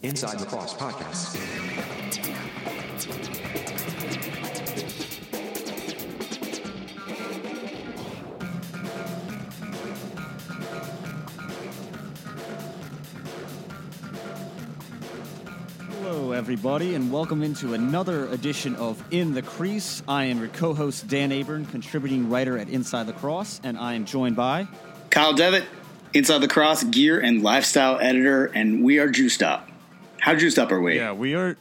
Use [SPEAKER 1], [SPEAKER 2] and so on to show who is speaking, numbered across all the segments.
[SPEAKER 1] Inside Lacrosse Podcast.
[SPEAKER 2] Hello, everybody, and welcome into another edition of In the Crease. I am your co-host, Dan Aburn, contributing writer at Inside Lacrosse, and I am joined by
[SPEAKER 3] Kyle Devitt, Inside Lacrosse gear and lifestyle editor, and we are juiced up. How juiced up are we?
[SPEAKER 2] Yeah, we are.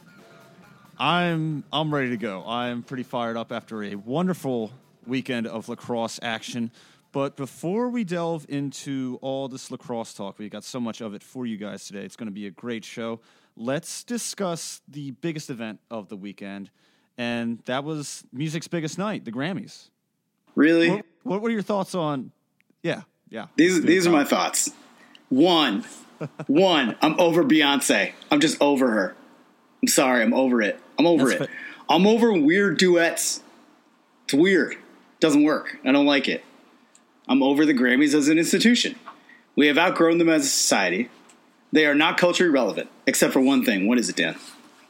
[SPEAKER 2] I'm ready to go. I'm pretty fired up after a wonderful weekend of lacrosse action. But before we delve into all this lacrosse talk, we got so much of it for you guys today. It's going to be a great show. Let's discuss the biggest event of the weekend, and that was music's biggest night, the Grammys.
[SPEAKER 3] Really?
[SPEAKER 2] What were your thoughts on? Yeah.
[SPEAKER 3] These are my thoughts. One, I'm over Beyonce. I'm just over her. I'm sorry, I'm over it. I'm over it. I'm over weird duets. It's weird. Doesn't work. I don't like it. I'm over the Grammys as an institution. We have outgrown them as a society. They are not culturally relevant, except for one thing. What is it, Dan?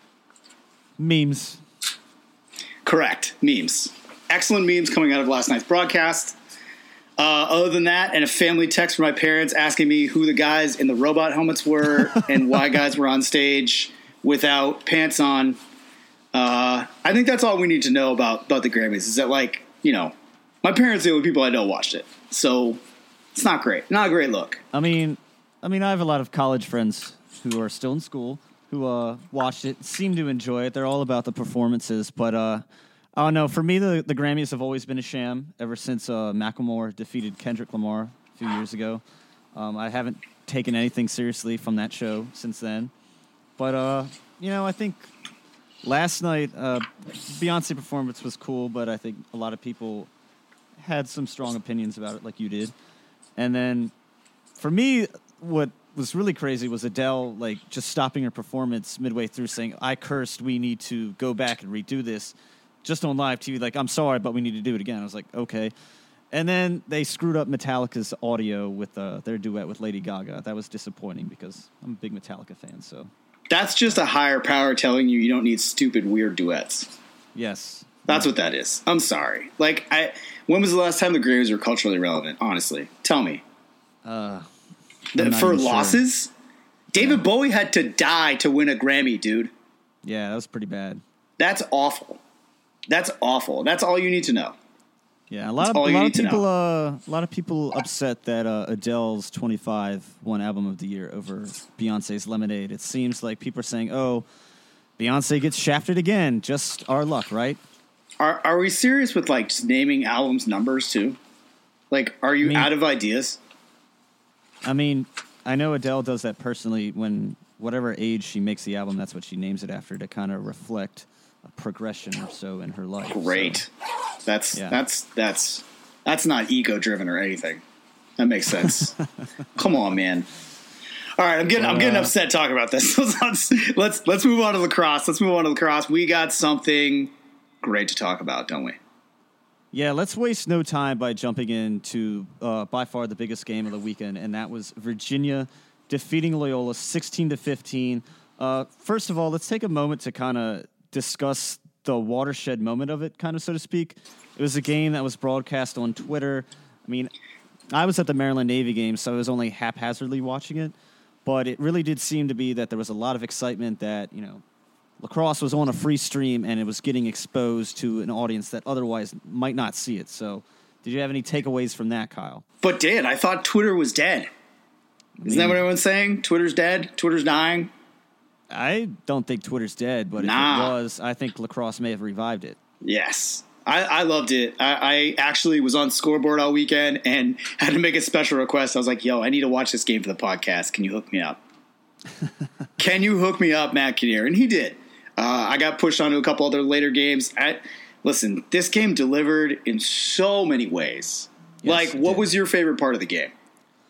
[SPEAKER 2] Memes.
[SPEAKER 3] Correct. Memes. Excellent memes coming out of last night's broadcast. Other than that, and a family text from my parents asking me who the guys in the robot helmets were and why guys were on stage without pants on. I think that's all we need to know about the Grammys is that, like, you know, my parents are the only people I know watched it. So it's not great. Not a great look.
[SPEAKER 2] I mean, I have a lot of college friends who are still in school who watched it, seem to enjoy it. They're all about the performances, but I don't know. For me, the Grammys have always been a sham ever since Macklemore defeated Kendrick Lamar a few years ago. I haven't taken anything seriously from that show since then. But, I think last night, Beyonce performance was cool, but I think a lot of people had some strong opinions about it like you did. And then for me, what was really crazy was Adele, like, just stopping her performance midway through saying, "I cursed, we need to go back and redo this." Just on live TV, like, "I'm sorry, but we need to do it again." I was like, okay. And then they screwed up Metallica's audio with their duet with Lady Gaga. That was disappointing because I'm a big Metallica fan, so.
[SPEAKER 3] That's just a higher power telling you don't need stupid, weird duets.
[SPEAKER 2] Yes.
[SPEAKER 3] That's what that is. I'm sorry. Like, when was the last time the Grammys were culturally relevant, honestly? Tell me. For losses? Sure. David Bowie had to die to win a Grammy, dude.
[SPEAKER 2] Yeah, that was pretty bad.
[SPEAKER 3] That's awful. That's awful. That's all you need to know.
[SPEAKER 2] Yeah, a lot of people upset that Adele's 25 won Album of the Year over Beyonce's Lemonade. It seems like people are saying, "Oh, Beyonce gets shafted again. Just our luck, right?"
[SPEAKER 3] Are we serious with, like, just naming albums numbers too? Like, are you out of ideas?
[SPEAKER 2] I mean, I know Adele does that personally. When whatever age she makes the album, that's what she names it after to kind of reflect a progression or so in her life.
[SPEAKER 3] Great. So, that's not ego driven or anything. That makes sense. Come on, man. All right, I'm getting upset talking about this. Let's move on to lacrosse. We got something great to talk about, don't we?
[SPEAKER 2] Yeah, let's waste no time by jumping into by far the biggest game of the weekend, and that was Virginia defeating Loyola 16-15. First of all, let's take a moment to kind of discuss the watershed moment of it, kind of, so to speak. It was a game that was broadcast on Twitter. I mean, I was at the Maryland Navy game, so I was only haphazardly watching it, but it really did seem to be that there was a lot of excitement that, you know, lacrosse was on a free stream and it was getting exposed to an audience that otherwise might not see it. So did you have any takeaways from that, Kyle?
[SPEAKER 3] But Dan, I thought Twitter was dead. Isn't that what everyone's saying? Twitter's dead? Twitter's dying?
[SPEAKER 2] I don't think Twitter's dead, but if it was, I think lacrosse may have revived it.
[SPEAKER 3] Yes. I loved it. I actually was on Scoreboard all weekend and had to make a special request. I was like, yo, I need to watch this game for the podcast. Can you hook me up? Can you hook me up, Matt Kinnear? And he did. I got pushed onto a couple other later games. Listen, this game delivered in so many ways. Yes, what was your favorite part of the game?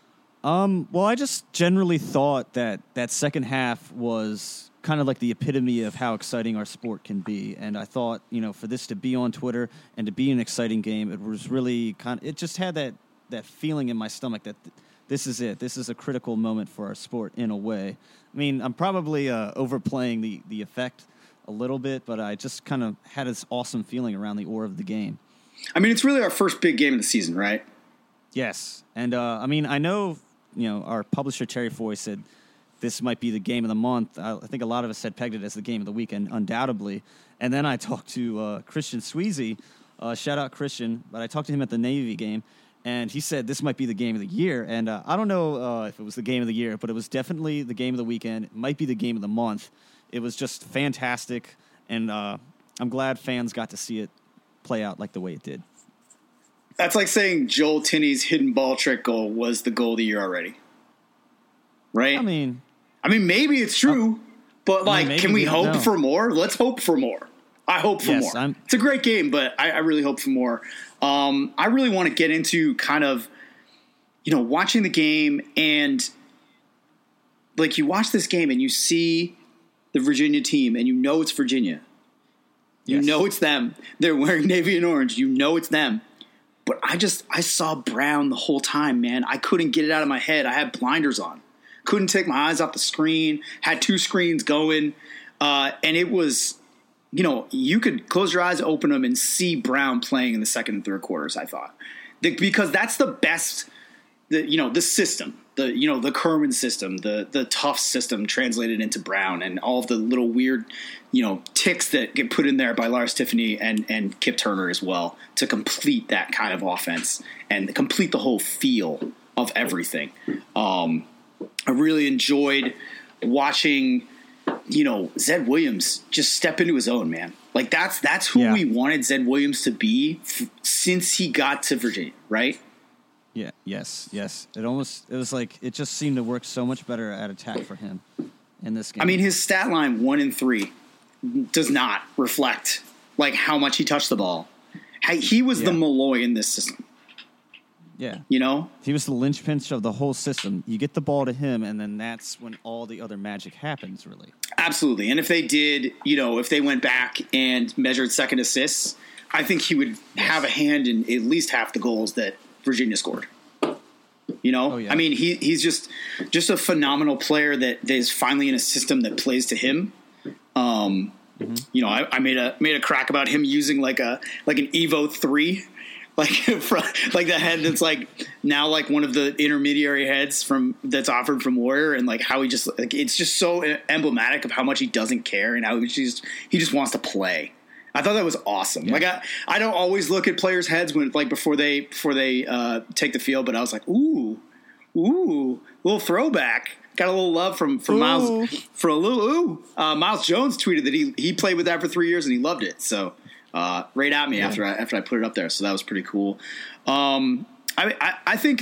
[SPEAKER 2] Well, I just generally thought that second half was kind of like the epitome of how exciting our sport can be. And I thought, you know, for this to be on Twitter and to be an exciting game, it was really it just had that feeling in my stomach that this is it. This is a critical moment for our sport in a way. I mean, I'm probably overplaying the effect a little bit, but I just kind of had this awesome feeling around the aura of the game.
[SPEAKER 3] I mean, it's really our first big game of the season, right?
[SPEAKER 2] Yes. And, I mean, I know, our publisher, Terry Foy, said this might be the game of the month. I think a lot of us had pegged it as the game of the weekend, undoubtedly. And then I talked to Christian Sweezy. Shout out Christian. But I talked to him at the Navy game, and he said this might be the game of the year. And I don't know if it was the game of the year, but it was definitely the game of the weekend. It might be the game of the month. It was just fantastic, and I'm glad fans got to see it play out like the way it did.
[SPEAKER 3] That's like saying Joel Tinney's hidden ball trick goal was the goal of the year already. Right?
[SPEAKER 2] I mean,
[SPEAKER 3] maybe it's true, but can we hope for more? Let's hope for more. I hope for more. It's a great game, but I really hope for more. I really want to get into kind of, watching the game, and like you watch this game and you see the Virginia team and it's Virginia. You know it's them. They're wearing navy and orange. You know it's them. But I saw Brown the whole time, man. I couldn't get it out of my head. I had blinders on. Couldn't take my eyes off the screen. Had two screens going. And it was, you could close your eyes, open them, and see Brown playing in the second and third quarters, I thought. Because that's the best, the system. The Kerwin system, the tough system translated into Brown, and all of the little weird, ticks that get put in there by Lars Tiffany and Kip Turner as well to complete that kind of offense and complete the whole feel of everything. I really enjoyed watching, Zed Williams just step into his own, man. Like that's who we wanted Zed Williams to be since he got to Virginia, right?
[SPEAKER 2] Yeah. Yes. It was like it just seemed to work so much better at attack for him in this game.
[SPEAKER 3] I mean, his stat line 1 and 3 does not reflect like how much he touched the ball. He was the Malloy in this system.
[SPEAKER 2] Yeah.
[SPEAKER 3] He
[SPEAKER 2] was the linchpin of the whole system. You get the ball to him, and then that's when all the other magic happens, really.
[SPEAKER 3] Absolutely. And if they did, if they went back and measured second assists, I think he would have a hand in at least half the goals that Virginia scored.
[SPEAKER 2] Oh, yeah.
[SPEAKER 3] I mean, he's just a phenomenal player that is finally in a system that plays to him. I made a crack about him using like an Evo 3, like the head that's like now like one of the intermediary heads that's offered from Warrior, and like how he just like it's just so emblematic of how much he doesn't care and how he just wants to play. I thought that was awesome. Yeah. Like I don't always look at players' heads when like before they take the field, but I was like, ooh, little throwback. Got a little love from Miles for a little. Miles Jones tweeted that he played with that for 3 years and he loved it. So right at me after I put it up there. So that was pretty cool. I think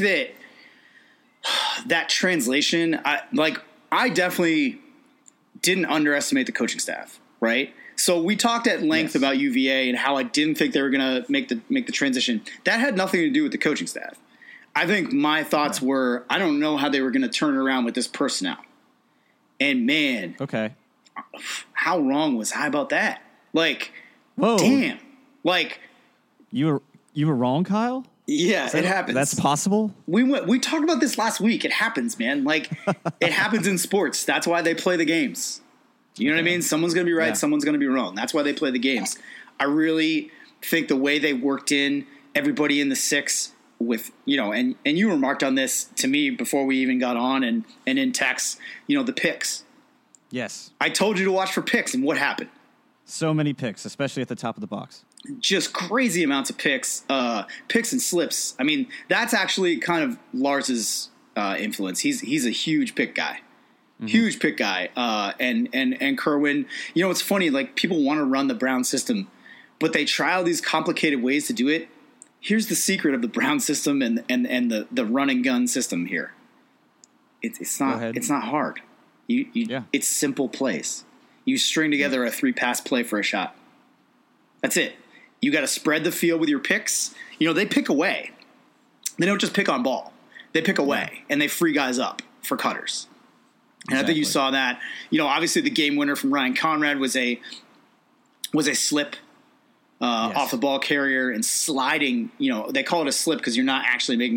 [SPEAKER 3] that translation, I definitely didn't underestimate the coaching staff, right? So we talked at length about UVA and how I didn't think they were going to make the transition. That had nothing to do with the coaching staff. I think my thoughts were, I don't know how they were going to turn it around with this personnel. And man, how wrong was I about that? Like, whoa, damn, like
[SPEAKER 2] you were wrong, Kyle.
[SPEAKER 3] Yeah, it happens.
[SPEAKER 2] That's possible.
[SPEAKER 3] We talked about this last week. It happens, man. Like it happens in sports. That's why they play the games. You know what I mean? Someone's going to be right. Someone's going to be wrong. That's why they play the games. I really think the way they worked in everybody in the six with, and you remarked on this to me before we even got on and in text, the picks.
[SPEAKER 2] Yes.
[SPEAKER 3] I told you to watch for picks, and what happened?
[SPEAKER 2] So many picks, especially at the top of the box.
[SPEAKER 3] Just crazy amounts of picks and slips. I mean, that's actually kind of Lars's influence. He's a huge pick guy. Mm-hmm. Huge pick guy. And Kerwin, it's funny, like people want to run the Brown system, but they try all these complicated ways to do it. Here's the secret of the Brown system and the run and gun system here. It's not hard. It's simple plays. You string together a 3-pass play for a shot. That's it. You got to spread the field with your picks. They pick away. They don't just pick on ball. They pick away and they free guys up for cutters. And I think you saw that. Obviously the game winner from Ryan Conrad was a slip off the ball carrier and sliding. They call it a slip because you're not actually making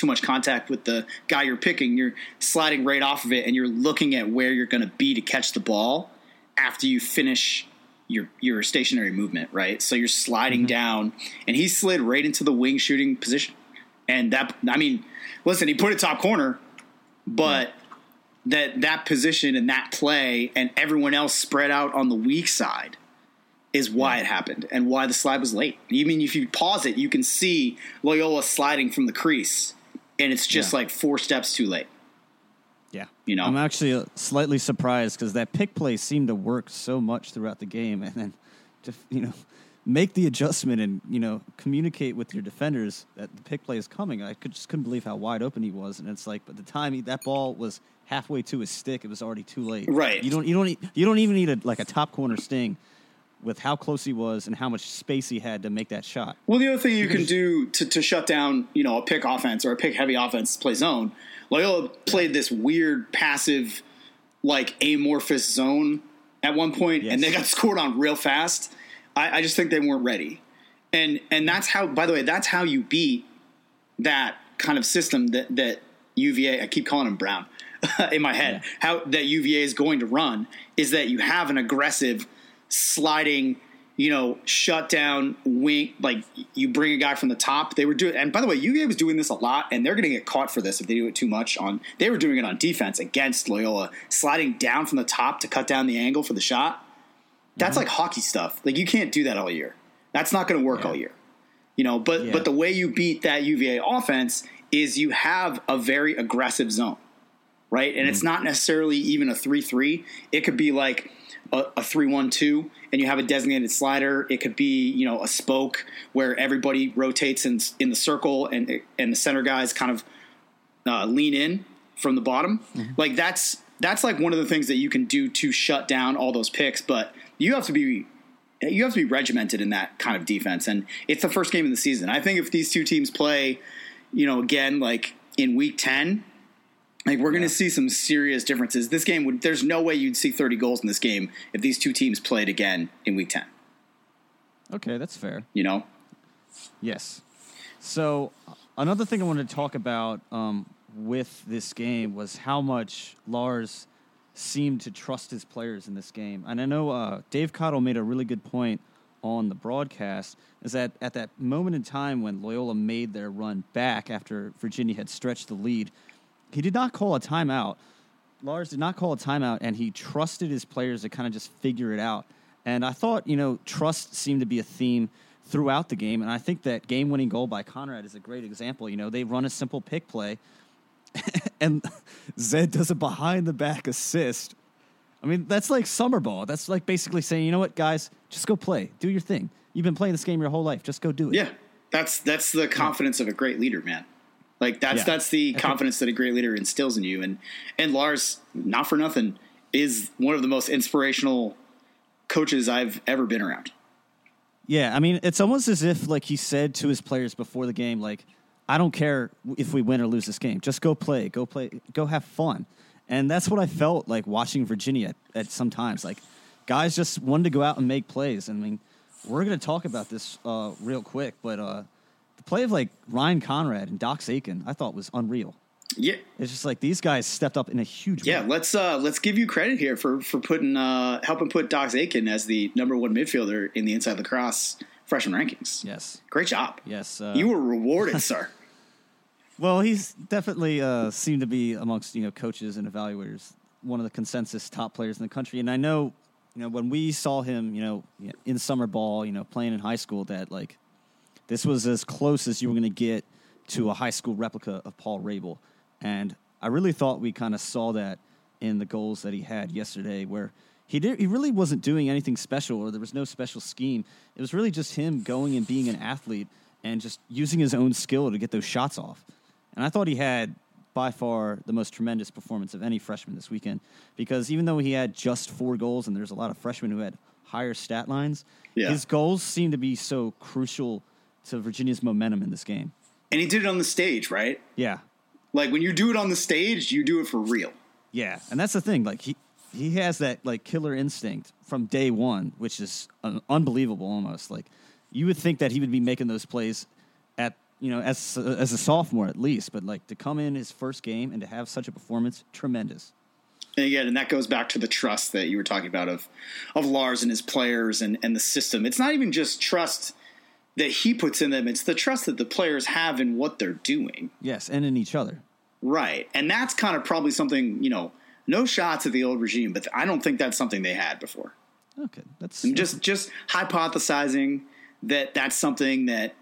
[SPEAKER 3] too much contact with the guy you're picking. You're sliding right off of it, and you're looking at where you're going to be to catch the ball after you finish your stationary movement, right? So you're sliding down, and he slid right into the wing shooting position. And that, I mean, listen, he put it top corner, but that position and that play and everyone else spread out on the weak side is why it happened and why the slide was late. I mean, if you pause it, you can see Loyola sliding from the crease, and it's just like 4 steps too late.
[SPEAKER 2] Yeah.
[SPEAKER 3] You know?
[SPEAKER 2] I'm actually slightly surprised because that pick play seemed to work so much throughout the game, and then just, make the adjustment and, communicate with your defenders that the pick play is coming. I just couldn't believe how wide open he was. And it's like, by the time that ball was halfway to his stick, it was already too late.
[SPEAKER 3] Right.
[SPEAKER 2] You don't even need a top corner sting with how close he was and how much space he had to make that shot.
[SPEAKER 3] Well, the other thing you can do to shut down, a pick offense or a pick heavy offense play zone, Loyola played this weird passive, amorphous zone at one point, and they got scored on real fast. I just think they weren't ready. And that's how, by the way, that's how you beat that kind of system that UVA, I keep calling him Brown in my head, how that UVA is going to run is that you have an aggressive sliding, shut down wing, you bring a guy from the top. They were doing, and by the way, UVA was doing this a lot, and they're going to get caught for this if they do it too much they were doing it on defense against Loyola, sliding down from the top to cut down the angle for the shot. That's like hockey stuff. You can't do that all year. That's not going to work all year. But the way you beat that UVA offense is you have a very aggressive zone, right? And it's not necessarily even a 3-3. It could be like a 3-1-2, and you have a designated slider. It could be, a spoke where everybody rotates in the circle and the center guys kind of lean in from the bottom. That's like one of the things that you can do to shut down all those picks, but you have to be regimented in that kind of defense. And it's the first game of the season. I think if these two teams play, again, in week 10, we're going to see some serious differences. This game there's no way you'd see 30 goals in this game if these two teams played again in week 10.
[SPEAKER 2] Okay, that's fair.
[SPEAKER 3] Yes.
[SPEAKER 2] So another thing I wanted to talk about with this game was how much Lars seemed to trust his players in this game. And I know Dave Cottle made a really good point on the broadcast, is that at that moment in time when Loyola made their run back after Virginia had stretched the lead, he did not call a timeout. Lars did not call a timeout, and he trusted his players to kind of just figure it out. And I thought, trust seemed to be a theme throughout the game, and I think that game-winning goal by Conrad is a great example. They run a simple pick play, and Zed does a behind-the-back assist. I mean, that's like summer ball. That's like basically saying, you know what, guys, just go play. Do your thing. You've been playing this game your whole life. Just go do it.
[SPEAKER 3] Yeah, that's the confidence of a great leader, man. That's the confidence that a great leader instills in you. And Lars, not for nothing, is one of the most inspirational coaches I've ever been around.
[SPEAKER 2] Yeah, I mean, it's almost as if he said to his players before the game, I don't care if we win or lose this game. Just go play, go have fun. And that's what I felt like watching Virginia at some times. Guys just wanted to go out and make plays. I mean, we're going to talk about this real quick, but the play of Ryan Conrad and Dox Aitken, I thought was unreal.
[SPEAKER 3] Yeah,
[SPEAKER 2] it's just these guys stepped up in a huge way.
[SPEAKER 3] Yeah, let's give you credit here for putting helping put Dox Aitken as the number 1 midfielder in the Inside Lacrosse freshman rankings.
[SPEAKER 2] Yes,
[SPEAKER 3] great job.
[SPEAKER 2] Yes,
[SPEAKER 3] you were rewarded, sir.
[SPEAKER 2] Well, he's definitely seemed to be amongst coaches and evaluators one of the consensus top players in the country. And I know when we saw him in summer ball playing in high school that this was as close as you were going to get to a high school replica of Paul Rabel. And I really thought we kind of saw that in the goals that he had yesterday, where he really wasn't doing anything special, or there was no special scheme. It was really just him going and being an athlete and just using his own skill to get those shots off. And I thought he had by far the most tremendous performance of any freshman this weekend, because even though he had just 4 goals, and there's a lot of freshmen who had higher stat lines, his goals seem to be so crucial to Virginia's momentum in this game.
[SPEAKER 3] And he did it on the stage, right?
[SPEAKER 2] Yeah.
[SPEAKER 3] When you do it on the stage, you do it for real.
[SPEAKER 2] Yeah, and that's the thing. He has that killer instinct from day one, which is unbelievable almost. You would think that he would be making those plays at as a sophomore at least, but like to come in his first game and to have such a performance, tremendous.
[SPEAKER 3] And again, and that goes back to the trust that you were talking about of Lars and his players and the system. It's not even just trust that he puts in them. It's the trust that the players have in what they're doing.
[SPEAKER 2] Yes, and in each other. Right.
[SPEAKER 3] And that's kind of probably something, no shots at the old regime, but I don't think that's something they had before.
[SPEAKER 2] Okay. That's
[SPEAKER 3] just hypothesizing that that's something that,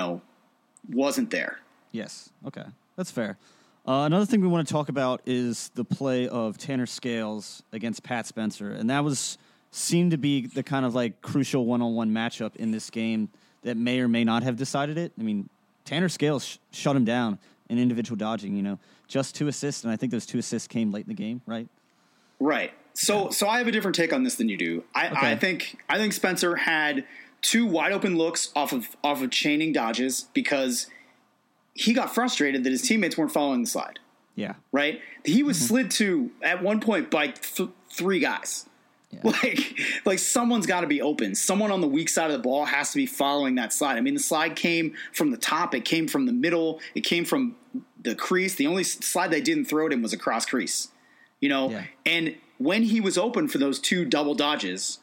[SPEAKER 3] wasn't there.
[SPEAKER 2] Yes. Okay. That's fair. Another thing we want to talk about is the play of Tanner Scales against Pat Spencer. And that seemed to be the kind of like crucial one-on-one matchup in this game that may or may not have decided it. I mean, Tanner Scales shut him down in individual dodging, just 2 assists. And I think those 2 assists came late in the game, right?
[SPEAKER 3] Right. So I have a different take on this than you do. I think Spencer had 2 wide open looks off of chaining dodges because he got frustrated that his teammates weren't following the slide.
[SPEAKER 2] Yeah.
[SPEAKER 3] Right? He was slid to at one point by 3 guys. Yeah. Like someone's got to be open. Someone on the weak side of the ball has to be following that slide. I mean, the slide came from the top. It came from the middle. It came from the crease. The only slide they didn't throw it in was a cross crease. Yeah. And when he was open for those 2 double dodges,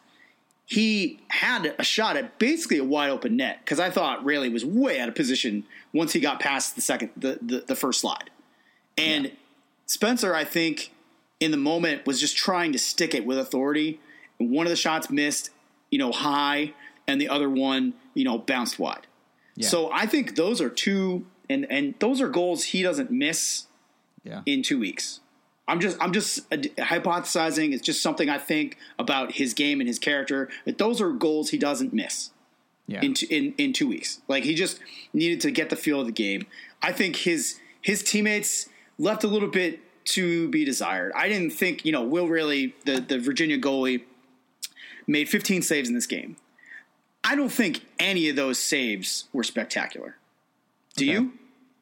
[SPEAKER 3] he had a shot at basically a wide open net because I thought Rayleigh was way out of position once he got past the first slide. And Spencer, I think, in the moment was just trying to stick it with authority. And one of the shots missed, high, and the other one, bounced wide. Yeah. So I think those are 2, and those are goals he doesn't miss in 2 weeks. I'm just hypothesizing. It's just something I think about his game and his character. That those are goals he doesn't miss in 2 weeks. Like he just needed to get the feel of the game. I think his teammates left a little bit to be desired. I didn't think Will Rayleigh, the Virginia goalie, made 15 saves in this game. I don't think any of those saves were spectacular. Do you?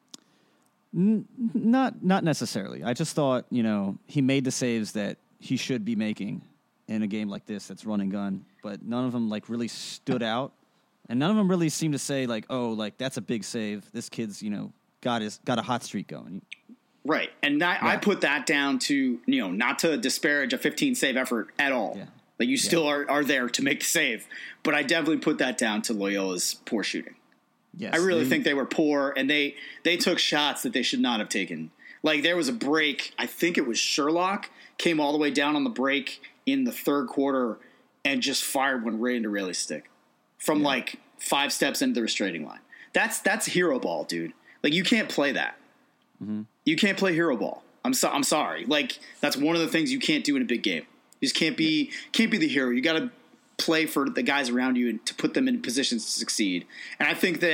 [SPEAKER 2] Not necessarily. I just thought, he made the saves that he should be making in a game like this that's run and gun, but none of them like really stood out, and none of them really seemed to say like, oh, like that's a big save. This kid's, got a hot streak going.
[SPEAKER 3] Right, and I put that down to not to disparage a 15 save effort at all. Yeah. Like you still are there to make the save, but I definitely put that down to Loyola's poor shooting. Yes, I really think they were poor, and they took shots that they should not have taken. Like there was a break, I think it was Sherlock, came all the way down on the break in the third quarter and just fired one right into Rayleigh's stick from like 5 steps into the restraining line. That's hero ball, dude. Like you can't play that. Mm-hmm. You can't play hero ball. I'm sorry. Like that's one of the things you can't do in a big game. You just can't be the hero. You got to play for the guys around you and to put them in positions to succeed. And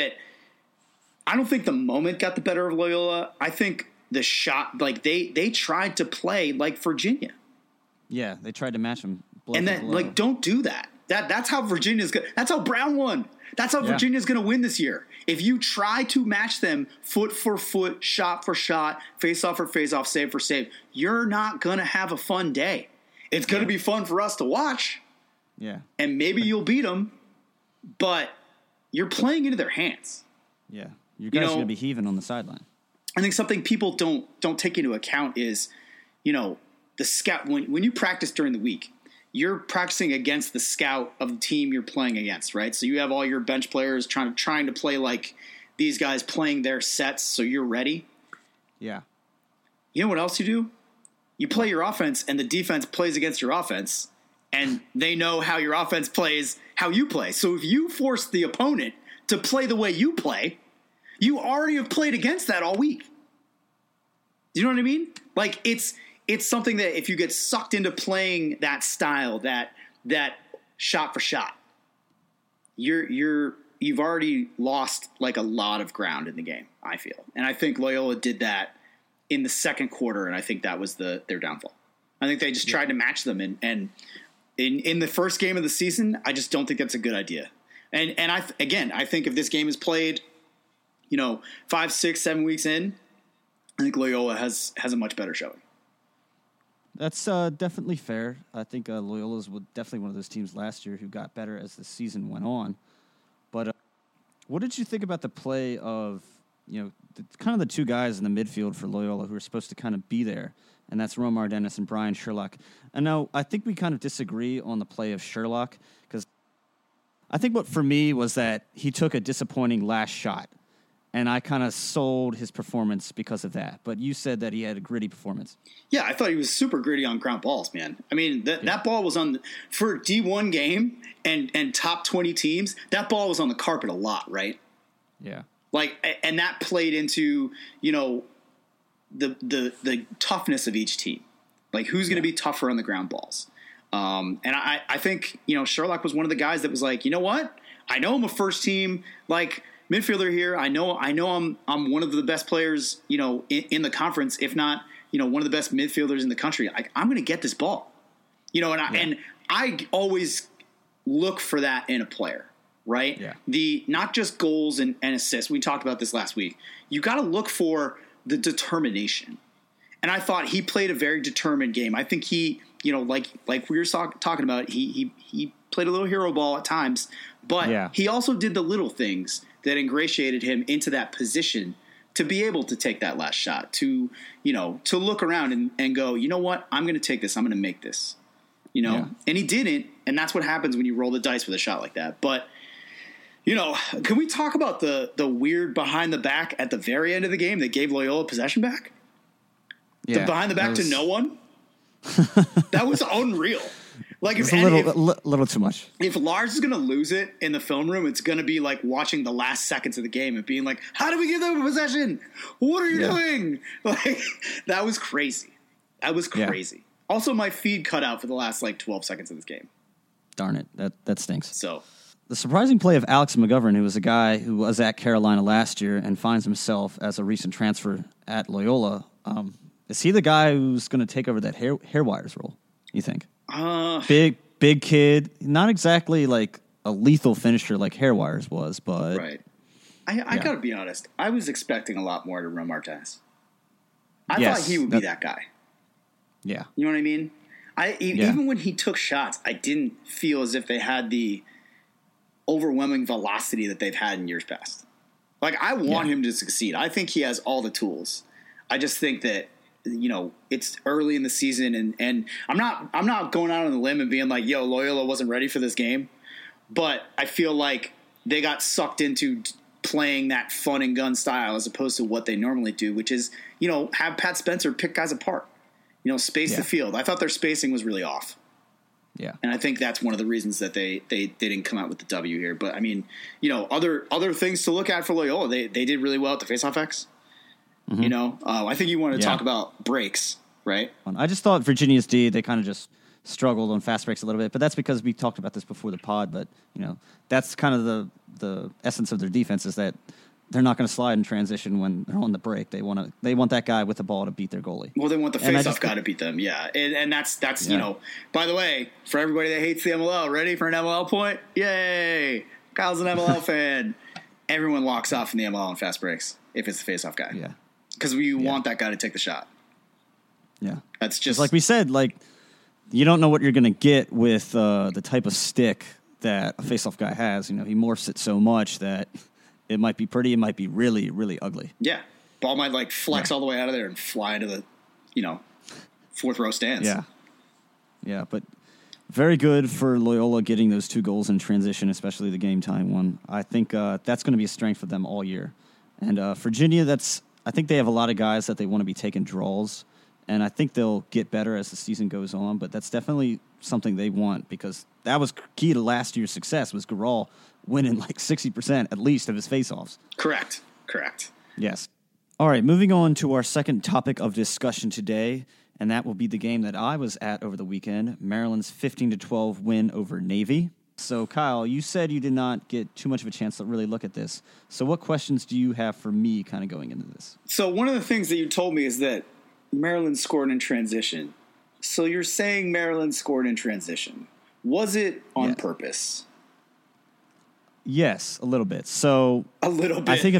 [SPEAKER 3] I don't think the moment got the better of Loyola. I think the shot, like they tried to play like Virginia.
[SPEAKER 2] Yeah, they tried to match them.
[SPEAKER 3] And then like, don't do that. That's how Virginia's good. That's how Brown won. That's how Virginia's going to win this year. If you try to match them foot for foot, shot for shot, face off for face off, save for save, you're not going to have a fun day. It's going to be fun for us to watch. Yeah. And maybe you'll beat them, but you're playing into their hands.
[SPEAKER 2] Yeah. You guys are going to be heaving on the sideline.
[SPEAKER 3] I think something people don't take into account is, the scout. When you practice during the week, you're practicing against the scout of the team you're playing against, right? So you have all your bench players trying to play like these guys playing their sets so you're ready. Yeah. You know what else you do? You play your offense and the defense plays against your offense, and they know how your offense plays, how you play. So if you force the opponent to play the way you play, you already have played against that all week. Do you know what I mean? Like it's something that if you get sucked into playing that style, that shot for shot, you've already lost like a lot of ground in the game, I feel. And I think Loyola did that in the second quarter, and I think that was their downfall. I think they just tried to match them, and in the first game of the season, I just don't think that's a good idea. And I think if this game is played, 5, 6, 7 weeks in, I think Loyola has a much better showing.
[SPEAKER 2] That's definitely fair. I think Loyola's definitely one of those teams last year who got better as the season went on. But what did you think about the play of kind of the two guys in the midfield for Loyola who are supposed to kind of be there, and that's Romar Dennis and Brian Sherlock. And now I think we kind of disagree on the play of Sherlock, because I think what for me was that he took a disappointing last shot, and I kind of sold his performance because of that. But you said that he had a gritty performance.
[SPEAKER 3] Yeah, I thought he was super gritty on ground balls, man. I mean, that ball was for a D1 game and top 20 teams, that ball was on the carpet a lot, right?
[SPEAKER 2] Yeah.
[SPEAKER 3] And that played into, the toughness of each team. Like, who's going to be tougher on the ground balls? And I think, Sherlock was one of the guys that was like, you know what? I know I'm a first team, midfielder here. I know I'm one of the best players, in the conference, if not, one of the best midfielders in the country. I'm going to get this ball, and I always look for that in a player, right? Yeah. Not just goals and assists. We talked about this last week. You got to look for the determination. And I thought he played a very determined game. I think he, like we were talking about, he played a little hero ball at times, but he also did the little things that ingratiated him into that position to be able to take that last shot, to look around and go, you know what, I'm going to take this. I'm going to make this, and he didn't. And that's what happens when you roll the dice with a shot like that. But, can we talk about the weird behind the back at the very end of the game that gave Loyola possession back? Yeah, the behind the back to no one. That was unreal.
[SPEAKER 2] It's a little too much.
[SPEAKER 3] If Lars is going to lose it in the film room, it's going to be like watching the last seconds of the game and being like, "How do we give them possession? What are you doing?" That was crazy. That was crazy. Yeah. Also, my feed cut out for the last 12 seconds of this game.
[SPEAKER 2] Darn it, that stinks.
[SPEAKER 3] So,
[SPEAKER 2] the surprising play of Alex McGovern, who was a guy who was at Carolina last year and finds himself as a recent transfer at Loyola. Is he the guy who's going to take over that hair wires role, you think? Big kid. Not exactly like a lethal finisher like hair wires was, but...
[SPEAKER 3] Right. I got to be honest. I was expecting a lot more to Romar Dennis. I thought he would be that guy.
[SPEAKER 2] Yeah.
[SPEAKER 3] You know what I mean? Even when he took shots, I didn't feel as if they had the overwhelming velocity that they've had in years past. I want him to succeed. I think he has all the tools. I just think that it's early in the season, and I'm not going out on the limb and being like, yo, Loyola wasn't ready for this game. But I feel like they got sucked into playing that fun and gun style as opposed to what they normally do, which is, have Pat Spencer pick guys apart, space the field. I thought their spacing was really off.
[SPEAKER 2] Yeah.
[SPEAKER 3] And I think that's one of the reasons that they didn't come out with the W here. But I mean, other things to look at for Loyola, they did really well at the faceoff X. Mm-hmm. I think you want to talk about breaks, right?
[SPEAKER 2] I just thought Virginia's D, they kind of just struggled on fast breaks a little bit, but that's because we talked about this before the pod. But that's kind of the essence of their defense, is that they're not going to slide in transition when they're on the break. They want that guy with the ball to beat their goalie.
[SPEAKER 3] Well, they want the face-off guy to beat them, yeah. And that's by the way, for everybody that hates the MLL, ready for an MLL point? Yay! Kyle's an MLL fan. Everyone walks off in the MLL on fast breaks if it's the face-off guy.
[SPEAKER 2] Yeah.
[SPEAKER 3] Because we want that guy to take the shot.
[SPEAKER 2] Yeah.
[SPEAKER 3] That's just...
[SPEAKER 2] like we said, you don't know what you're going to get with the type of stick that a face-off guy has. He morphs it so much that it might be pretty, it might be really, really ugly.
[SPEAKER 3] Yeah. Ball might, flex all the way out of there and fly into the, fourth row stands.
[SPEAKER 2] Yeah. Yeah, but very good for Loyola getting those 2 goals in transition, especially the game-time one. I think that's going to be a strength for them all year. And Virginia, I think they have a lot of guys that they want to be taking draws, and I think they'll get better as the season goes on, but that's definitely something they want, because that was key to last year's success, was Garral winning 60% at least of his faceoffs.
[SPEAKER 3] Correct.
[SPEAKER 2] Yes. All right, moving on to our second topic of discussion today, and that will be the game that I was at over the weekend, Maryland's 15-12 win over Navy. So, Kyle, you said you did not get too much of a chance to really look at this. So what questions do you have for me kind of going into this?
[SPEAKER 3] So one of the things that you told me is that Maryland scored in transition. So you're saying Maryland scored in transition. Was it on purpose?
[SPEAKER 2] Yes, a little bit. So
[SPEAKER 3] a little bit.
[SPEAKER 2] I think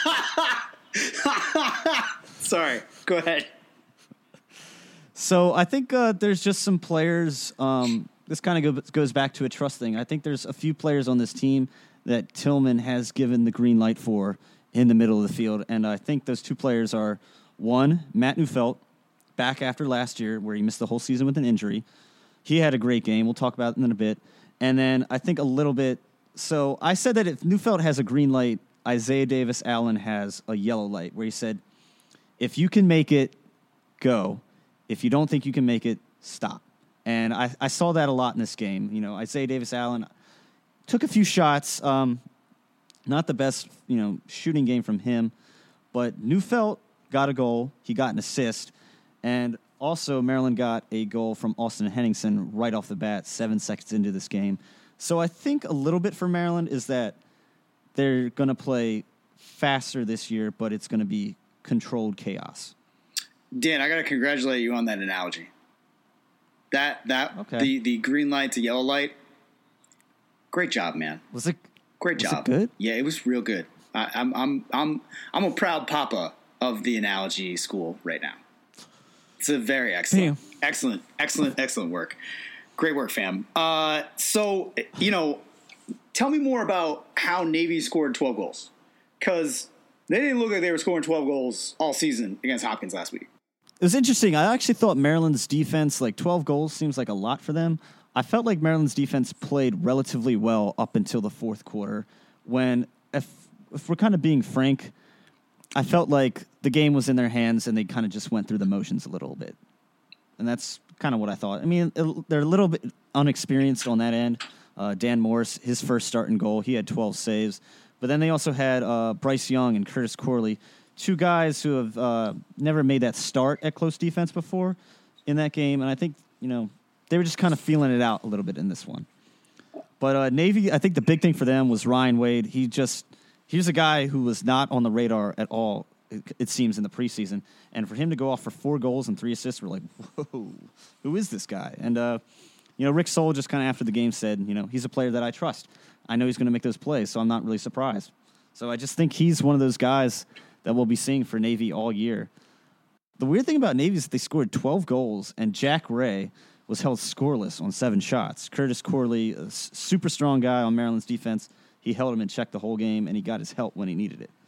[SPEAKER 3] Sorry, go ahead.
[SPEAKER 2] So I think there's just some players this kind of goes back to a trust thing. I think there's a few players on this team that Tillman has given the green light for in the middle of the field. And I think those two players are, one, Matt Neufeld, back after last year where he missed the whole season with an injury. He had a great game. We'll talk about it in a bit. And then I think a little bit, so I said that if Neufeld has a green light, Isaiah Davis Allen has a yellow light, where he said, if you can make it, go. If you don't think you can make it, stop. And I saw that a lot in this game. You know, Isaiah Davis Allen took a few shots. Not the best, shooting game from him. But Neufeld got a goal. He got an assist. And also, Maryland got a goal from Austin Henningsen right off the bat, 7 seconds into this game. So I think a little bit for Maryland is that they're going to play faster this year, but it's going to be controlled chaos.
[SPEAKER 3] Dan, I got to congratulate you on that analogy.
[SPEAKER 2] Okay.
[SPEAKER 3] The green light to yellow light. Great job, man.
[SPEAKER 2] Was it
[SPEAKER 3] job?
[SPEAKER 2] Good?
[SPEAKER 3] Yeah, it was real good. I'm a proud papa of the analogy school right now. It's a very excellent, excellent work. Great work, fam. So tell me more about how Navy scored 12 goals, because they didn't look like they were scoring 12 goals all season against Hopkins last week.
[SPEAKER 2] It was interesting. I actually thought Maryland's defense, 12 goals seems like a lot for them. I felt like Maryland's defense played relatively well up until the fourth quarter when, if we're kind of being frank, I felt like the game was in their hands and they kind of just went through the motions a little bit. And that's kind of what I thought. I mean, they're a little bit unexperienced on that end. Dan Morris, his first start and goal, he had 12 saves. But then they also had Bryce Young and Curtis Corley, two guys who have never made that start at close defense before in that game. And I think, they were just kind of feeling it out a little bit in this one. But Navy, I think the big thing for them was Ryan Wade. He was a guy who was not on the radar at all, it seems, in the preseason. And for him to go off for 4 goals and 3 assists, we're like, whoa, who is this guy? And, Rick Sohl just kind of after the game said, he's a player that I trust. I know he's going to make those plays, so I'm not really surprised. So I just think he's one of those guys that we'll be seeing for Navy all year. The weird thing about Navy is that they scored 12 goals, and Jack Ray was held scoreless on 7 shots. Curtis Corley, a super strong guy on Maryland's defense, he held him in check the whole game, and he got his help when he needed it.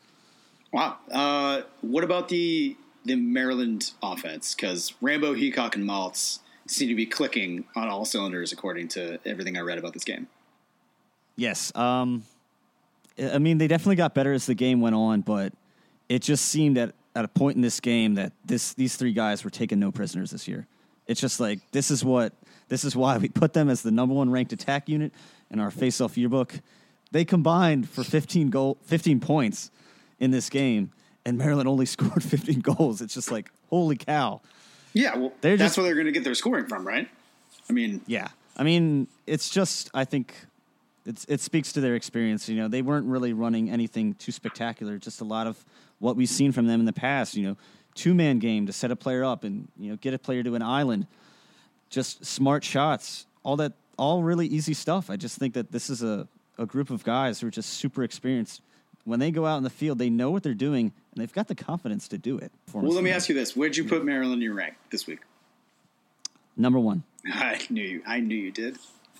[SPEAKER 3] Wow. What about the Maryland offense? Because Rambo, Heacock, and Maltz seem to be clicking on all cylinders, according to everything I read about this game.
[SPEAKER 2] Yes. I mean, they definitely got better as the game went on, but it just seemed at a point in this game that these 3 guys were taking no prisoners this year. It's just like, this is why we put them as the number 1 ranked attack unit in our face-off yearbook. They combined for 15 points in this game, and Maryland only scored 15 goals. It's just like, holy cow.
[SPEAKER 3] Yeah, well, that's where they're going to get their scoring from, right? I mean...
[SPEAKER 2] Yeah. I mean, it's just, I think, it speaks to their experience. They weren't really running anything too spectacular, just a lot of what we've seen from them in the past, 2-man game to set a player up and, get a player to an island, just smart shots, all really easy stuff. I just think that this is a group of guys who are just super experienced. When they go out in the field, they know what they're doing, and they've got the confidence to do it.
[SPEAKER 3] Well, let me ask you this. Where'd you put Maryland in your rank this week?
[SPEAKER 2] Number 1.
[SPEAKER 3] I knew you did.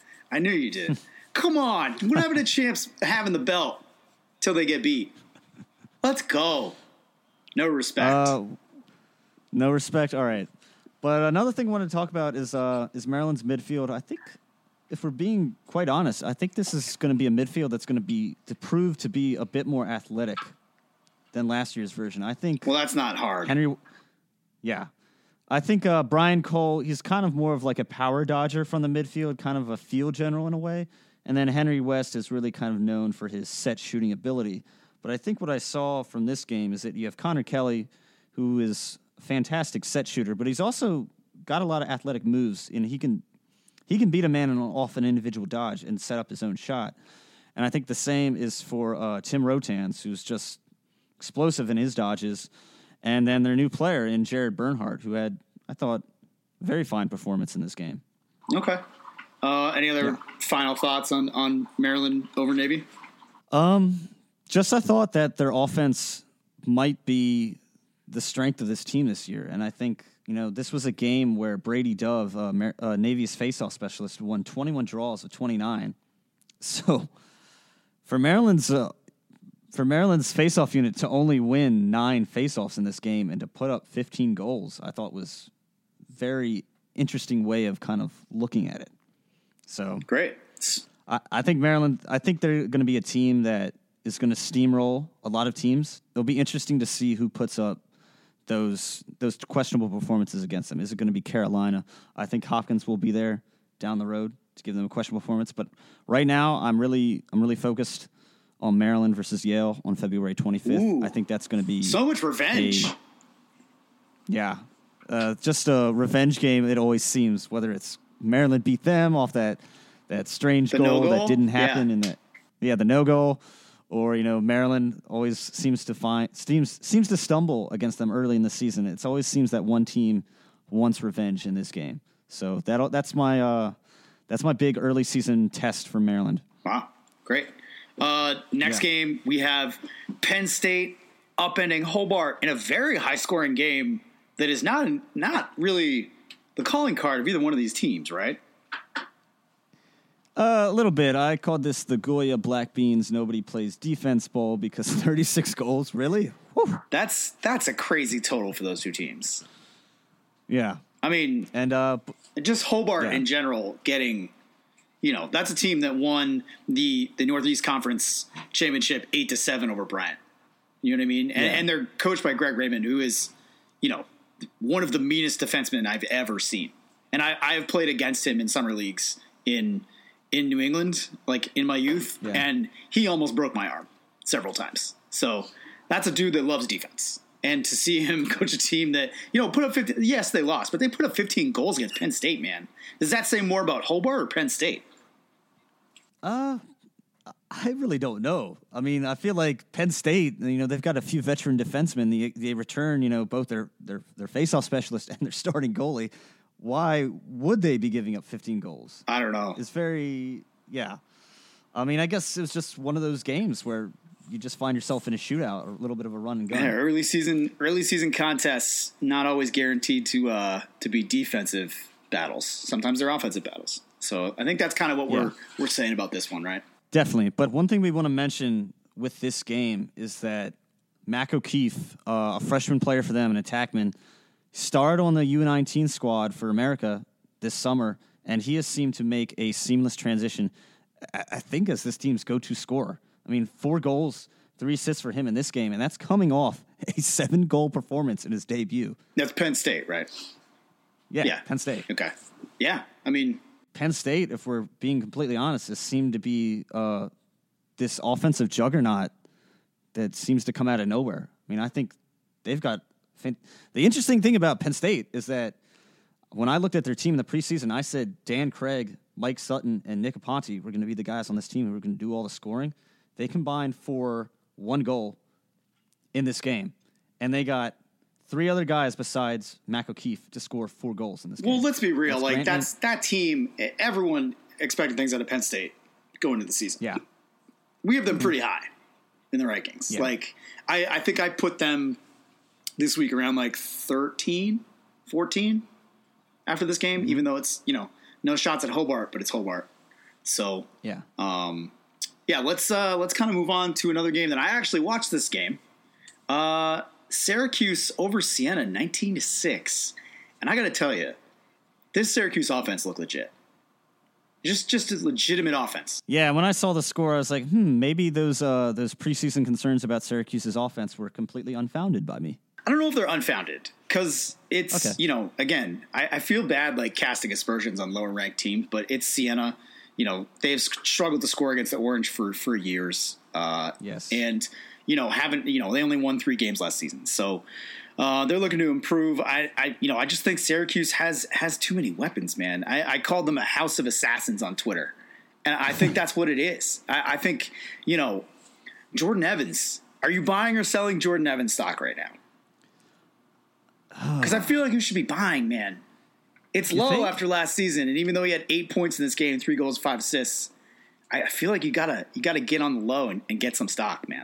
[SPEAKER 3] Come on. What happened to champs having the belt till they get beat? Let's go. No respect.
[SPEAKER 2] No respect. All right. But another thing I want to talk about is Maryland's midfield. I think, if we're being quite honest, I think this is going to be a midfield that's going to prove to be a bit more athletic than last year's version. I think.
[SPEAKER 3] Well, that's not hard.
[SPEAKER 2] Henry. Yeah. I think Brian Cole, he's kind of more of like a power dodger from the midfield, kind of a field general in a way. And then Henry West is really kind of known for his set shooting ability. But I think what I saw from this game is that you have Connor Kelly, who is a fantastic set shooter, but he's also got a lot of athletic moves, and he can beat a man off an individual dodge and set up his own shot. And I think the same is for Tim Rotans, who's just explosive in his dodges. And then their new player in Jared Bernhardt, who had, I thought, a very fine performance in this game.
[SPEAKER 3] Okay. Any other final thoughts on Maryland over Navy?
[SPEAKER 2] Just I thought that their offense might be the strength of this team this year. And I think, this was a game where Brady Dove, Navy's faceoff specialist, won 21 draws of 29. So for Maryland's for Maryland's faceoff unit to only win 9 faceoffs in this game and to put up 15 goals, I thought was very interesting way of kind of looking at it. So
[SPEAKER 3] great.
[SPEAKER 2] I think Maryland, I think they're going to be a team that is going to steamroll a lot of teams. It'll be interesting to see who puts up those questionable performances against them. Is it going to be Carolina? I think Hopkins will be there down the road to give them a questionable performance. But right now, I'm really focused on Maryland versus Yale on February 25th.
[SPEAKER 3] Ooh,
[SPEAKER 2] I think that's going to be
[SPEAKER 3] so much revenge.
[SPEAKER 2] Just a revenge game. It always seems, whether it's Maryland beat them off that strange goal that didn't happen in the no goal. Or, Maryland always seems to stumble against them early in the season. It always seems that one team wants revenge in this game. So that's my big early season test for Maryland.
[SPEAKER 3] Wow, great. Next game, we have Penn State upending Hobart in a very high-scoring game that is not really the calling card of either one of these teams, right?
[SPEAKER 2] A little bit. I called this the Goya Black Beans Nobody Plays Defense Bowl because 36 goals, really? Whew.
[SPEAKER 3] That's a crazy total for those two teams.
[SPEAKER 2] Yeah.
[SPEAKER 3] I mean,
[SPEAKER 2] and
[SPEAKER 3] just Hobart in general getting, that's a team that won the Northeast Conference Championship 8-7 over Bryant. You know what I mean? And they're coached by Greg Raymond, who is, one of the meanest defensemen I've ever seen. And I have played against him in summer leagues in New England, like in my youth, and he almost broke my arm several times. So that's a dude that loves defense. And to see him coach a team that, put up 15, yes, they lost, but they put up 15 goals against Penn State, man. Does that say more about Hobart or Penn State?
[SPEAKER 2] I really don't know. I mean, I feel like Penn State, they've got a few veteran defensemen. They return, both their faceoff specialist and their starting goalie. Why would they be giving up 15 goals?
[SPEAKER 3] I don't know.
[SPEAKER 2] It's I mean, I guess it was just one of those games where you just find yourself in a shootout or a little bit of a run and gun.
[SPEAKER 3] Yeah, early season contests not always guaranteed to be defensive battles. Sometimes they're offensive battles. So I think that's kind of what we're saying about this one, right?
[SPEAKER 2] Definitely. But one thing we want to mention with this game is that Mac O'Keefe, a freshman player for them, an attackman, starred on the U19 squad for America this summer, and he has seemed to make a seamless transition, I think, as this team's go-to scorer. I mean, 4 goals, 3 assists for him in this game, and that's coming off a 7-goal performance in his debut.
[SPEAKER 3] That's Penn State, right?
[SPEAKER 2] Yeah, Penn State.
[SPEAKER 3] Okay. Yeah, I mean,
[SPEAKER 2] Penn State, if we're being completely honest, has seemed to be this offensive juggernaut that seems to come out of nowhere. I mean, I think they've got the interesting thing about Penn State is that when I looked at their team in the preseason, I said Dan Craig, Mike Sutton, and Nick Aponte were going to be the guys on this team who were going to do all the scoring. They combined for 1 goal in this game, and they got 3 other guys besides Mac O'Keefe to score 4 goals in this game.
[SPEAKER 3] Well, let's be real. That's that team. Everyone expected things out of Penn State going into the season.
[SPEAKER 2] Yeah,
[SPEAKER 3] we have them pretty high in the rankings.
[SPEAKER 2] Yeah.
[SPEAKER 3] I think I put them this week around 13, 14 after this game, even though it's, no shots at Hobart, but it's Hobart. So, let's kind of move on to another game that I actually watched this game. Syracuse over Siena 19-6. And I got to tell you, this Syracuse offense looked legit. Just a legitimate offense.
[SPEAKER 2] Yeah, when I saw the score, I was like, maybe those preseason concerns about Syracuse's offense were completely unfounded by me.
[SPEAKER 3] I don't know if they're unfounded because it's, again, I feel bad casting aspersions on lower ranked teams, but it's Siena. They've struggled to score against the Orange for years.
[SPEAKER 2] Yes.
[SPEAKER 3] And, they only won 3 games last season. So they're looking to improve. I just think Syracuse has too many weapons, man. I called them a house of assassins on Twitter. And I think that's what it is. I think, Jordan Evans, are you buying or selling Jordan Evans stock right now? Because I feel like you should be buying, man. It's low after last season, and even though he had 8 points in this game, 3 goals, 5 assists, I feel like you gotta get on the low and get some stock, man.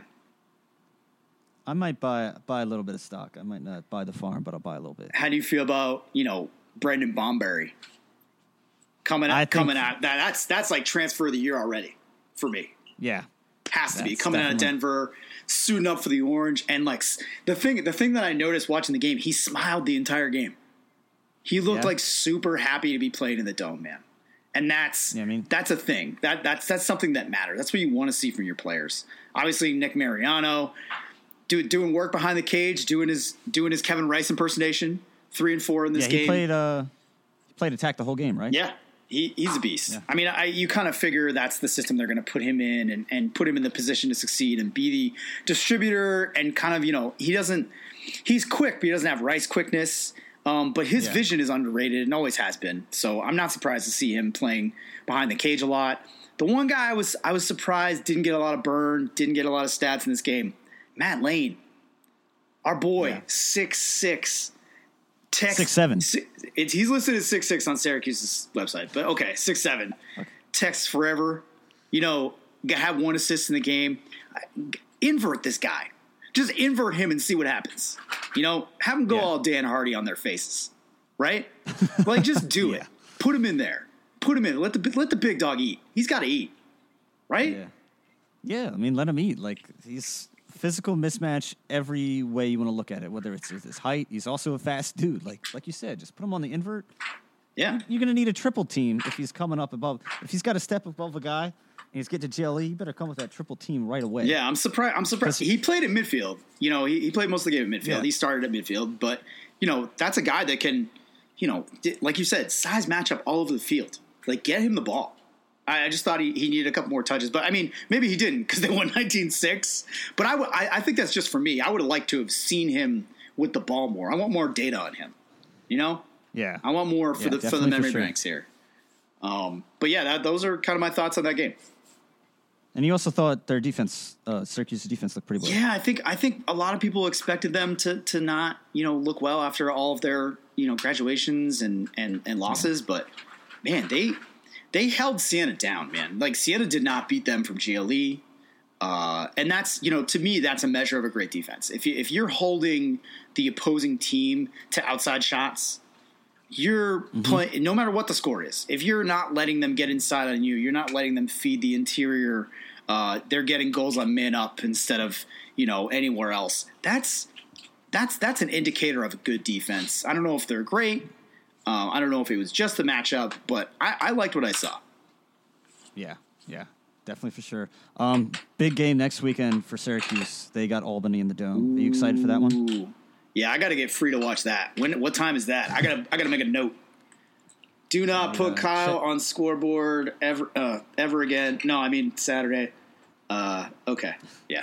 [SPEAKER 2] I might buy a little bit of stock. I might not buy the farm, but I'll buy a little bit.
[SPEAKER 3] How do you feel about Brendan Bomberry coming out? That's like transfer of the year already for me.
[SPEAKER 2] Yeah,
[SPEAKER 3] Has to be
[SPEAKER 2] That's
[SPEAKER 3] coming out of
[SPEAKER 2] definitely-
[SPEAKER 3] Denver, suiting up for the Orange, and like the thing that I noticed watching the game, he smiled the entire game. He looked
[SPEAKER 2] Yeah.
[SPEAKER 3] like super happy to be played in the Dome, man. And that's that's a thing. That's something that matters. That's what you want to see from your players. Obviously, Nick Mariano doing work behind the cage, doing his Kevin Rice impersonation, 3 and 4 in this game.
[SPEAKER 2] He played attack the whole game, right?
[SPEAKER 3] Yeah, he's a beast.
[SPEAKER 2] Yeah.
[SPEAKER 3] I mean, you kind of figure that's the system they're going to put him in and put him in the position to succeed and be the distributor and kind of, he's quick, but he doesn't have Rice quickness. But his vision is underrated and always has been. So I'm not surprised to see him playing behind the cage a lot. The one guy I was surprised didn't get a lot of burn, didn't get a lot of stats in this game. Matt Lane, our boy, 6'6".
[SPEAKER 2] 6'7".
[SPEAKER 3] He's listed as 6'6" on Syracuse's website, but okay, 6'7". Okay. Texts forever. Have 1 assist in the game. Invert this guy. Just invert him and see what happens. Have him go all Dan Hardy on their faces, right? Like, just do it. Put him in there. Put him in. Let the big dog eat. He's got to eat, right?
[SPEAKER 2] Yeah. I mean, let him eat. Like, he's physical mismatch every way you want to look at it. Whether it's his height, he's also a fast dude. Like you said, just put him on the invert.
[SPEAKER 3] Yeah,
[SPEAKER 2] you're going to need a triple team if he's coming up above. If he's got to step above a guy. He's getting to GLE, you better come with that triple team right away.
[SPEAKER 3] Yeah, I'm surprised. He played at midfield. He played most of the game at midfield.
[SPEAKER 2] Yeah.
[SPEAKER 3] He started at midfield, but that's a guy that can, like you said, size matchup all over the field. Like, get him the ball. I just thought he needed a couple more touches, but I mean, maybe he didn't because they won 19-6. But I think that's just for me. I would have liked to have seen him with the ball more. I want more data on him.
[SPEAKER 2] Yeah.
[SPEAKER 3] I want more for the memory banks here. But yeah, those are kind of my thoughts on that game.
[SPEAKER 2] And you also thought their defense, Syracuse's defense, looked pretty well.
[SPEAKER 3] Yeah, I think a lot of people expected them to not look well after all of their graduations and losses, but man, they held Siena down, man. Like, Siena did not beat them from GLE, and that's to me that's a measure of a great defense. If you're holding the opposing team to outside shots, you're playing no matter what the score is. If you're not letting them get inside on you, you're not letting them feed the interior. They're getting goals on man up instead of anywhere else. That's an indicator of a good defense. I don't know if they're great. I don't know if it was just the matchup, but I liked what I saw.
[SPEAKER 2] Yeah, definitely for sure. Big game next weekend for Syracuse. They got Albany in the Dome. Are you excited for that one?
[SPEAKER 3] Yeah, I got to get free to watch that. What time is that? I gotta make a note. Do not put Kyle on scoreboard ever again. No, I mean Saturday. Okay, yeah.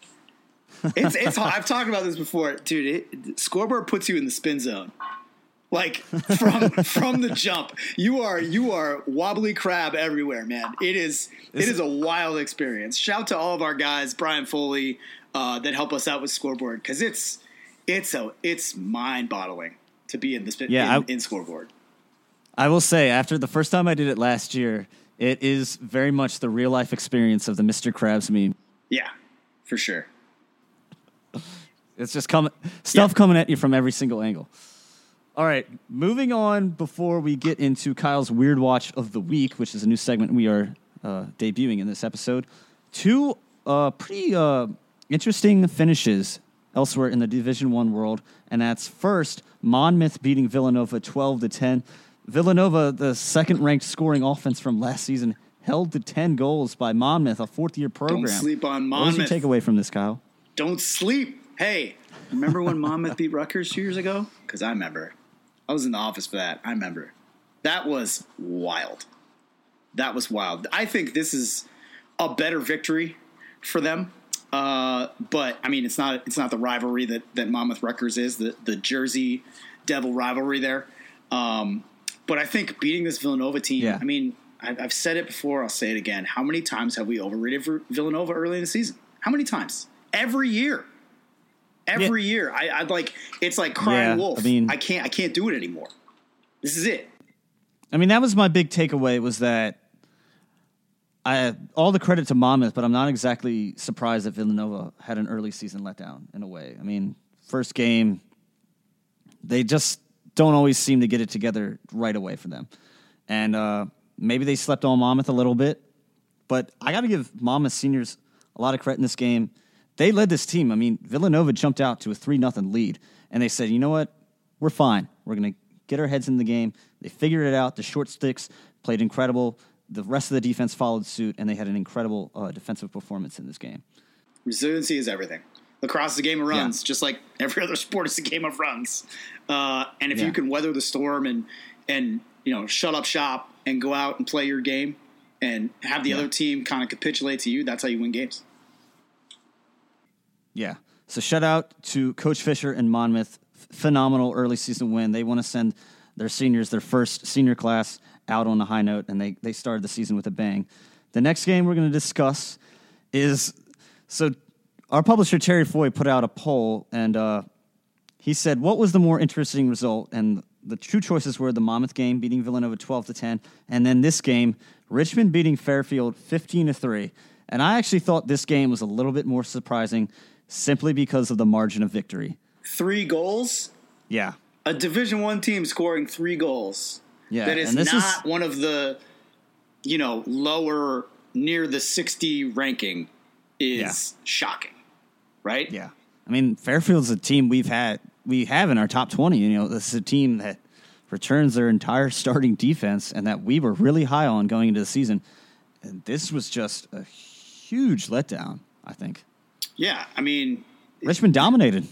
[SPEAKER 3] It's I've talked about this before, dude. Scoreboard puts you in the spin zone, like from the jump. You are wobbly crab everywhere, man. It is a wild experience. Shout to all of our guys, Brian Foley, that help us out with Scoreboard, because it's mind boggling to be in the spin in Scoreboard.
[SPEAKER 2] I will say, after the first time I did it last year, it is very much the real life experience of the Mr. Krabs meme.
[SPEAKER 3] Yeah, for sure.
[SPEAKER 2] It's just coming at you from every single angle. All right, moving on before we get into Kyle's Weird Watch of the Week, which is a new segment we are debuting in this episode. 2 pretty interesting finishes elsewhere in the Division I world, and that's first, Monmouth beating Villanova 12-10. Villanova, the second-ranked scoring offense from last season, held to 10 goals by Monmouth, a fourth-year program.
[SPEAKER 3] Don't sleep on Monmouth.
[SPEAKER 2] What was your takeaway from this, Kyle?
[SPEAKER 3] Don't sleep. Hey, remember when Monmouth beat Rutgers 2 years ago? Because I remember. I was in the office for that. I remember. That was wild. I think this is a better victory for them. But, I mean, it's not the rivalry that Monmouth-Rutgers is, the Jersey Devil rivalry there. But I think beating this Villanova team, I mean, I've said it before, I'll say it again. How many times have we overrated for Villanova early in the season? How many times? Every year. Every year. I'd like, it's like crying wolf. I mean, I can't do it anymore. This is it.
[SPEAKER 2] I mean, that was my big takeaway, was that all the credit to Monmouth, but I'm not exactly surprised that Villanova had an early season letdown in a way. I mean, first game, they just don't always seem to get it together right away for them. And maybe they slept on Monmouth a little bit, but I got to give Monmouth seniors a lot of credit in this game. They led this team. I mean, Villanova jumped out to a 3-0 lead, and they said, you know what? We're fine. We're going to get our heads in the game. They figured it out. The short sticks played incredible. The rest of the defense followed suit, and they had an incredible defensive performance in this game.
[SPEAKER 3] Resiliency is everything. Lacrosse is a game of runs, just like every other sport is a game of runs. And if you can weather the storm and shut up shop and go out and play your game and have the other team kind of capitulate to you, that's how you win games.
[SPEAKER 2] Yeah. So shout out to Coach Fisher and Monmouth. Phenomenal early season win. They want to send their seniors, their first senior class, out on a high note, and they started the season with a bang. The next game we're going to discuss is our publisher Terry Foy put out a poll, and he said, what was the more interesting result? And the two choices were the Monmouth game beating Villanova 12-10, and then this game, Richmond beating Fairfield 15-3. And I actually thought this game was a little bit more surprising simply because of the margin of victory.
[SPEAKER 3] 3 goals?
[SPEAKER 2] Yeah.
[SPEAKER 3] A Division I team scoring 3 goals.
[SPEAKER 2] Yeah.
[SPEAKER 3] That is not one of the, lower near the 60 ranking is shocking, right?
[SPEAKER 2] Yeah. I mean, Fairfield's a team we have in our top 20. This is a team that returns their entire starting defense and that we were really high on going into the season. And this was just a huge letdown, I think.
[SPEAKER 3] Yeah, I mean,
[SPEAKER 2] Richmond dominated.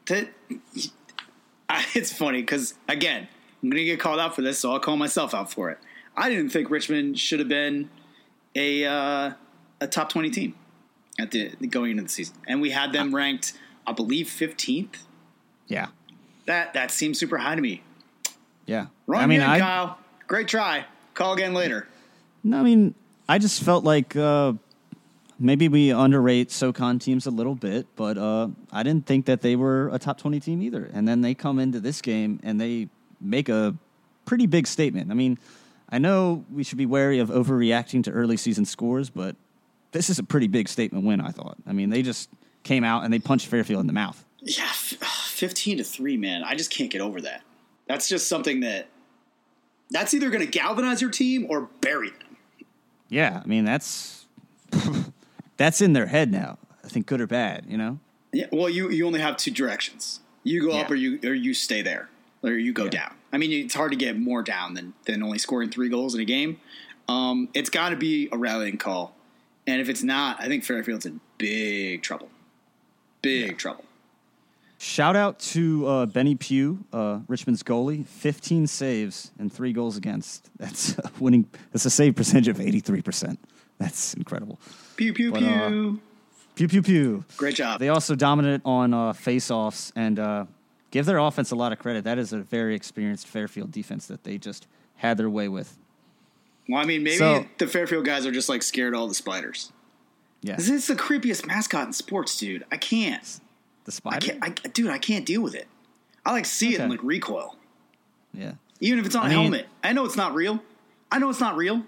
[SPEAKER 3] It's funny because, again, I'm going to get called out for this, so I'll call myself out for it. I didn't think Richmond should have been a top 20 team going into the season. And we had them ranked, I believe, 15th.
[SPEAKER 2] Yeah.
[SPEAKER 3] That seems super high to me.
[SPEAKER 2] Yeah.
[SPEAKER 3] Wrong again, Kyle. Great try. Call again later.
[SPEAKER 2] No, I mean, I just felt like maybe we underrate SoCon teams a little bit, but I didn't think that they were a top 20 team either. And then they come into this game and they make a pretty big statement. I mean, I know we should be wary of overreacting to early season scores, but this is a pretty big statement win, I thought. I mean, they just came out and they punched Fairfield in the mouth.
[SPEAKER 3] Yeah, 15-3, man. I just can't get over that. That's just something that's either going to galvanize your team or bury them.
[SPEAKER 2] Yeah, I mean, that's in their head now. I think good or bad,
[SPEAKER 3] Yeah, well, you only have 2 directions. You go up or you stay there, or you go down. I mean, it's hard to get more down than only scoring 3 goals in a game. It's got to be a rallying call. And if it's not, I think Fairfield's in big trouble. Big trouble.
[SPEAKER 2] Shout out to Benny Pugh, Richmond's goalie. 15 saves and 3 goals against. That's winning. That's a save percentage of 83%. That's incredible.
[SPEAKER 3] Pew, pew, pew.
[SPEAKER 2] Pew, pew, pew.
[SPEAKER 3] Great job.
[SPEAKER 2] They also dominate on face-offs and give their offense a lot of credit. That is a very experienced Fairfield defense that they just had their way with.
[SPEAKER 3] Well, I mean, maybe the Fairfield guys are just scared of all the spiders.
[SPEAKER 2] Yeah.
[SPEAKER 3] This is the creepiest mascot in sports, dude. I can't.
[SPEAKER 2] The spider?
[SPEAKER 3] I can't deal with it. I see it in recoil.
[SPEAKER 2] Yeah.
[SPEAKER 3] Even if it's on a helmet. I know it's not real. I know it's not real.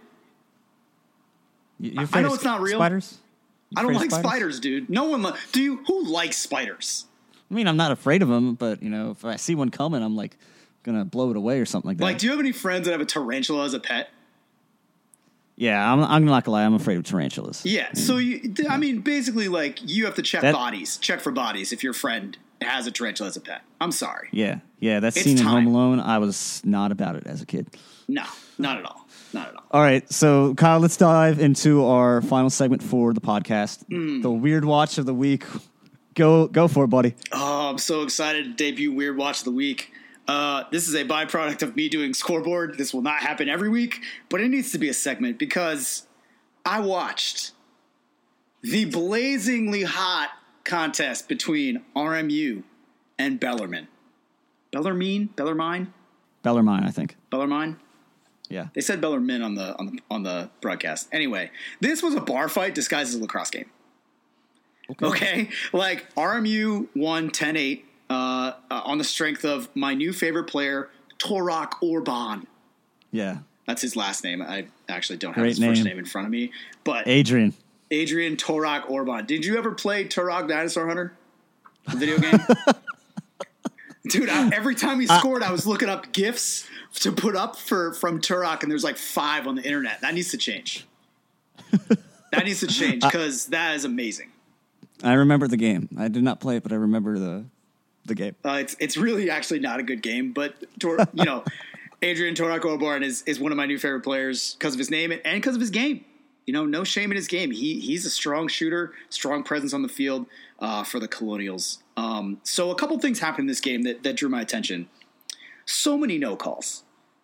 [SPEAKER 2] I know it's not real. Spiders?
[SPEAKER 3] I don't like spiders, dude. No one do you? Who likes spiders?
[SPEAKER 2] I mean, I'm not afraid of them, but if I see one coming, I'm gonna blow it away or something like that.
[SPEAKER 3] Do you have any friends that have a tarantula as a pet?
[SPEAKER 2] Yeah, I'm not gonna lie. I'm afraid of tarantulas.
[SPEAKER 3] Yeah, so basically, you have to check for bodies if your friend has a tarantula as a pet. I'm sorry.
[SPEAKER 2] Yeah. That scene in Home Alone, I was not about it as a kid.
[SPEAKER 3] No, not at all. Not at all.
[SPEAKER 2] All right, so Kyle, let's dive into our final segment for the podcast, the Weird Watch of the Week. Go for it, buddy.
[SPEAKER 3] Oh, I'm so excited to debut Weird Watch of the Week. This is a byproduct of me doing scoreboard. This will not happen every week, but it needs to be a segment because I watched the blazingly hot contest between RMU and Bellarmine. Bellarmine,
[SPEAKER 2] I think.
[SPEAKER 3] Bellarmine?
[SPEAKER 2] Yeah.
[SPEAKER 3] They said Bellarmine on the broadcast. Anyway, this was a bar fight disguised as a lacrosse game. Okay? RMU won 10-8. On the strength of my new favorite player, Torak Orban.
[SPEAKER 2] Yeah.
[SPEAKER 3] That's his last name. I actually don't have his first name in front of me. But
[SPEAKER 2] Adrian
[SPEAKER 3] Torak Orban. Did you ever play Turok Dinosaur Hunter? The video game? Dude, every time he scored, I was looking up GIFs to put up from Turok, and there's 5 on the internet. That needs to change. That needs to change because that is amazing.
[SPEAKER 2] I remember the game. I did not play it, but I remember the game.
[SPEAKER 3] It's really actually not a good game, but Adrian Torako-Obarn is one of my new favorite players because of his name and because of his game. No shame in his game. He's a strong shooter, strong presence on the field for the Colonials. So a couple things happened in this game that drew my attention. So many no calls.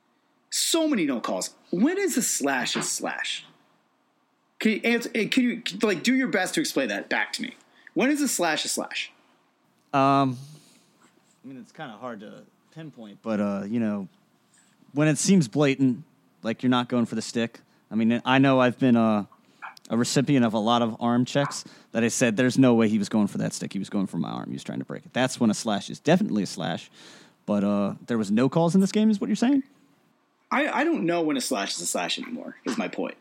[SPEAKER 3] When is a slash a slash? Can you do your best to explain that back to me? When is a slash a slash?
[SPEAKER 2] I mean, it's kind of hard to pinpoint, but when it seems blatant, like you're not going for the stick. I mean, I know I've been a recipient of a lot of arm checks that I said there's no way he was going for that stick. He was going for my arm. He was trying to break it. That's when a slash is definitely a slash. But there was no calls in this game, is what you're saying?
[SPEAKER 3] I don't know when a slash is a slash anymore, is my point.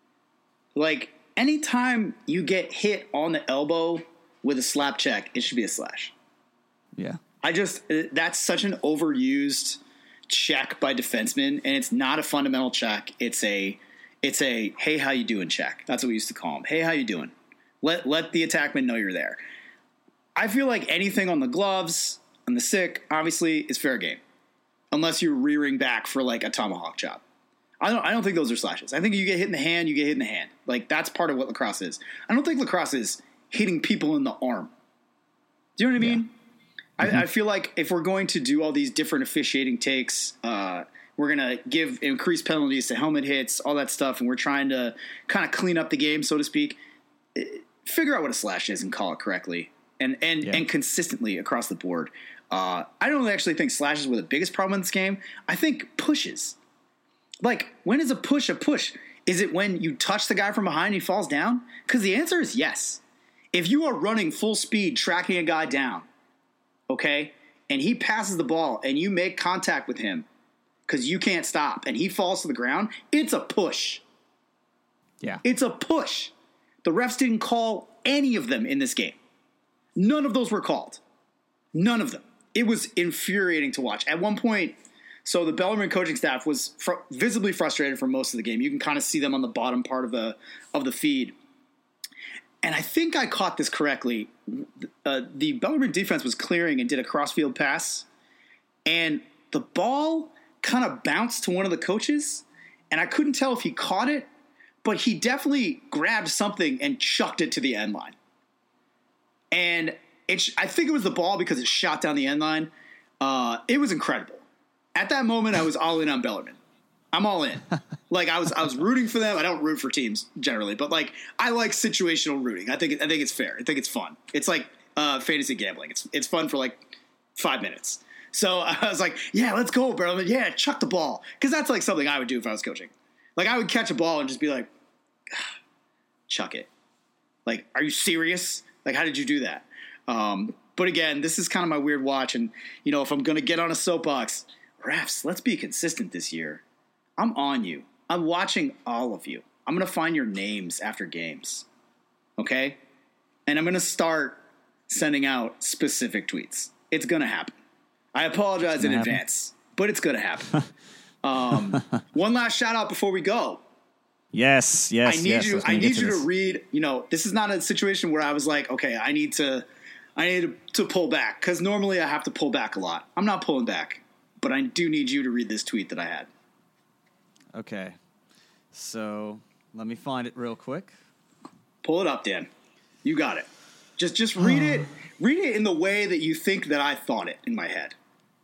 [SPEAKER 3] Like, anytime you get hit on the elbow with a slap check, it should be a slash.
[SPEAKER 2] Yeah.
[SPEAKER 3] That's such an overused check by defensemen, and it's not a fundamental check. It's a hey, how you doing check. That's what we used to call them. Hey, how you doing? Let the attackman know you're there. I feel like anything on the gloves, on the stick, obviously, is fair game. Unless you're rearing back for like a tomahawk chop. I don't think those are slashes. I think you get hit in the hand, you get hit in the hand. Like, that's part of what lacrosse is. I don't think lacrosse is hitting people in the arm. Do you know what I mean? Mm-hmm. I feel like if we're going to do all these different officiating takes, we're going to give increased penalties to helmet hits, all that stuff, and we're trying to kind of clean up the game, so to speak. Figure out what a slash is and call it correctly and consistently across the board. I don't actually think slashes were the biggest problem in this game. I think pushes. Like, when is a push a push? Is it when you touch the guy from behind and he falls down? Because the answer is yes. If you are running full speed, tracking a guy down, okay, and he passes the ball and you make contact with him because you can't stop and he falls to the ground, it's a push.
[SPEAKER 2] Yeah.
[SPEAKER 3] It's a push. The refs didn't call any of them in this game. None of those were called. None of them. It was infuriating to watch. At one point, so the Bellarmine coaching staff was visibly frustrated for most of the game. You can kind of see them on the bottom part of the feed. And I think I caught this correctly. The Bellarmine defense was clearing and did a crossfield pass. And the ball kind of bounced to one of the coaches. And I couldn't tell if he caught it, but he definitely grabbed something and chucked it to the end line. And I think it was the ball because it shot down the end line. It was incredible. At that moment, I was all in on Bellarmine. I'm all in. Like, I was rooting for them. I don't root for teams generally, but like, I like situational rooting. I think it's fair. I think it's fun. It's like fantasy gambling. It's fun for like 5 minutes. So I was like, yeah, let's go, Bellarmine. Yeah, chuck the ball, because that's like something I would do if I was coaching. Like, I would catch a ball and just be like, chuck it. Like, are you serious? Like, how did you do that? But again, this is kind of my weird watch, and if I'm gonna get on a soapbox. Refs, let's be consistent this year. I'm on you. I'm watching all of you. I'm going to find your names after games. Okay? And I'm going to start sending out specific tweets. It's going to happen. I apologize in advance, but it's going to happen. One last shout out before we go.
[SPEAKER 2] Yes.
[SPEAKER 3] I need you to read, this is not a situation where I was like, okay, I need to pull back, because normally I have to pull back a lot. I'm not pulling back. But I do need you to read this tweet that I had.
[SPEAKER 2] Okay. So let me find it real quick.
[SPEAKER 3] Pull it up, Dan. You got it. Just read it. Read it in the way that you think that I thought it in my head.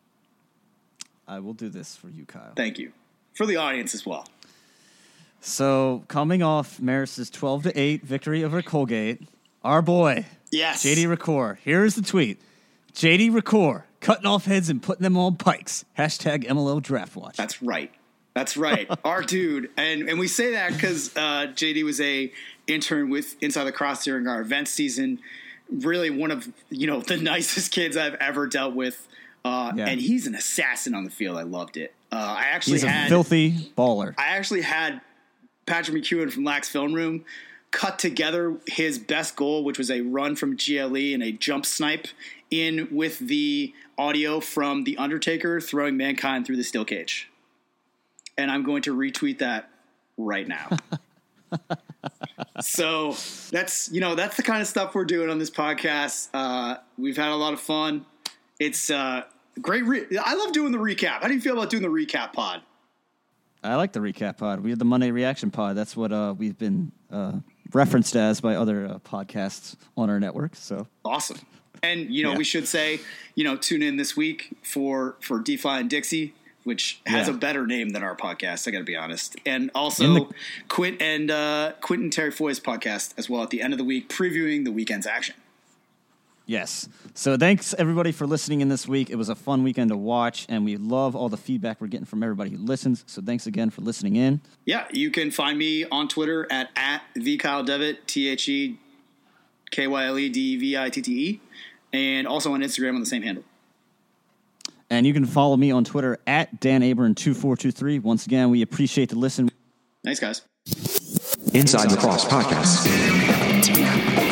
[SPEAKER 2] I will do this for you, Kyle.
[SPEAKER 3] Thank you. For the audience as well.
[SPEAKER 2] So, coming off Maris's 12-8 victory over Colgate, our boy,
[SPEAKER 3] yes,
[SPEAKER 2] JD Ricoeur. Here's the tweet. JD Ricoeur. Cutting off heads and putting them on pikes. Hashtag MLO Draft Watch.
[SPEAKER 3] That's right. Our dude. And we say that because JD was a intern with Inside Lacrosse during our event season. Really one of, the nicest kids I've ever dealt with. And he's an assassin on the field. I loved it.
[SPEAKER 2] He's a filthy baller.
[SPEAKER 3] I actually had Patrick McEwen from Lax Film Room cut together his best goal, which was a run from GLE and a jump snipe in with the audio from The Undertaker throwing Mankind through the steel cage. And I'm going to retweet that right now. So that's the kind of stuff we're doing on this podcast. We've had a lot of fun. It's great. I love doing the recap. How do you feel about doing the recap pod?
[SPEAKER 2] I like the recap pod. We had the Monday reaction pod. That's what we've been referenced as by other podcasts on our network. So
[SPEAKER 3] awesome. And we should say, tune in this week for DeFi and Dixie, which has a better name than our podcast. I got to be honest. And also Quentin Terry Foy's podcast as well at the end of the week, previewing the weekend's action.
[SPEAKER 2] Yes. So thanks, everybody, for listening in this week. It was a fun weekend to watch, and we love all the feedback we're getting from everybody who listens. So thanks again for listening in.
[SPEAKER 3] Yeah, you can find me on Twitter at @TheKyleDevitt, TheKyleDevitte, and also on Instagram on the same handle.
[SPEAKER 2] And you can follow me on Twitter at DanAbern2423. Once again, we appreciate the listen.
[SPEAKER 3] Thanks, guys.
[SPEAKER 1] Inside the Cross Podcast.